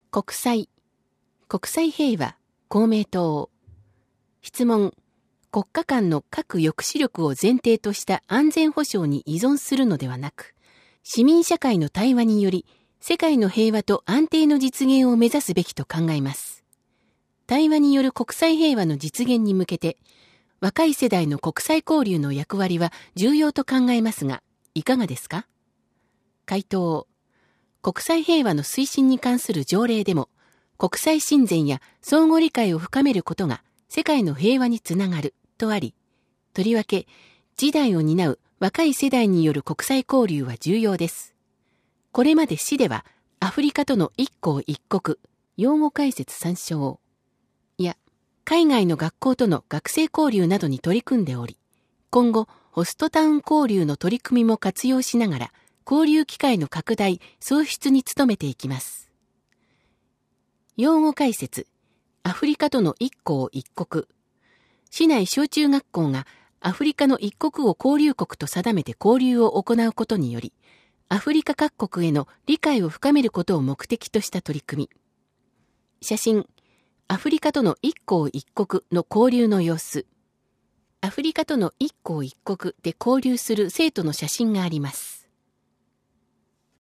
国際平和、公明党。質問、国家間の核抑止力を前提とした安全保障に依存するのではなく、市民社会の対話により、世界の平和と安定の実現を目指すべきと考えます。対話による国際平和の実現に向けて、若い世代の国際交流の役割は重要と考えますが、いかがですか？回答。国際平和の推進に関する条例でも、国際親善や相互理解を深めることが世界の平和につながるとあり、とりわけ次代を担う若い世代による国際交流は重要です。これまで市ではアフリカとの一校一国、用語解説参照や海外の学校との学生交流などに取り組んでおり、今後ホストタウン交流の取り組みも活用しながら交流機会の拡大・創出に努めていきます。用語解説、アフリカとの一校一国。市内小中学校がアフリカの一国を交流国と定めて交流を行うことにより、アフリカ各国への理解を深めることを目的とした取り組み。写真、アフリカとの一校一国の交流の様子。アフリカとの一校一国で交流する生徒の写真があります。